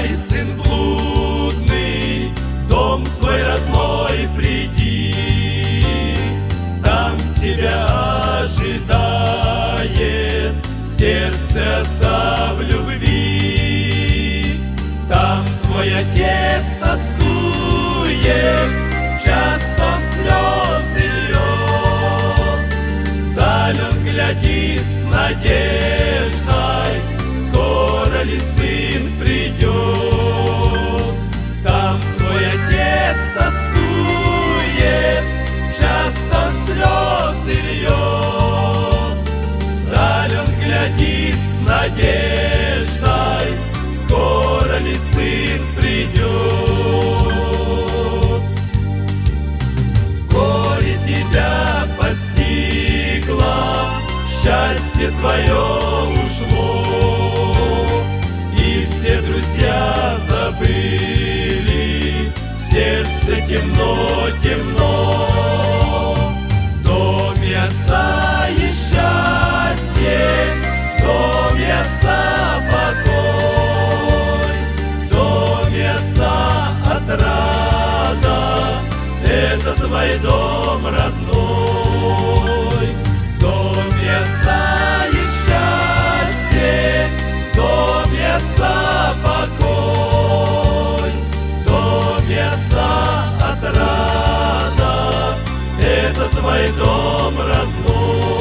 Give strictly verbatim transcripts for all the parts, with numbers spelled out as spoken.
отца и сын блудный, в дом твой родной приди. Там тебя ожидает сердце отца в любви. Там твой отец тоскует, часто он слезы льет. Вдаль он глядит с надеждой, скоро ли сын придет. Там твой отец тоскует, часто он слезы льет. Вдаль он глядит с надеждой, скоро ли сын придет. Горе тебя постигло, счастье твое ушло, и все друзья забыли, в сердце темно, темно. В доме отца есть счастье, в доме отца покой, в доме отца отрада, это твой дом родной. В доме отца есть счастье, в доме отца покой, в доме отца отрада, это твой дом родной.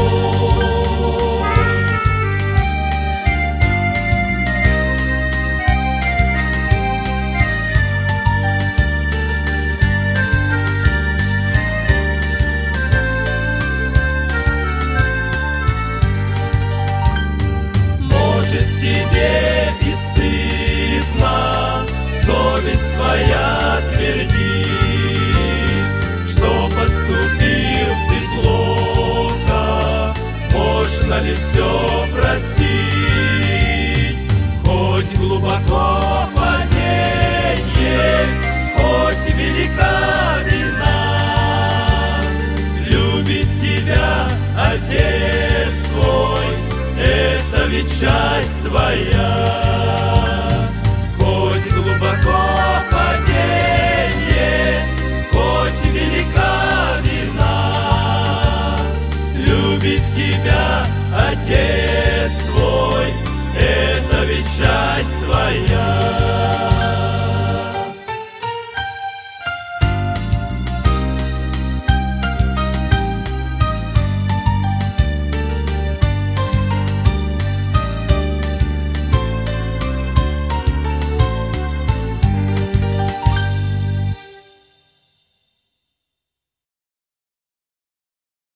Может, тебе и стыдно, совесть твоя твердит, что поступил ты плохо, можно ли все простить? Хоть глубоко падение, хоть велика вина, любит тебя Отец твой, это ведь часть твоя. Хоть глубоко падение, хоть велика вина, любит тебя Отец твой, это ведь часть твоя.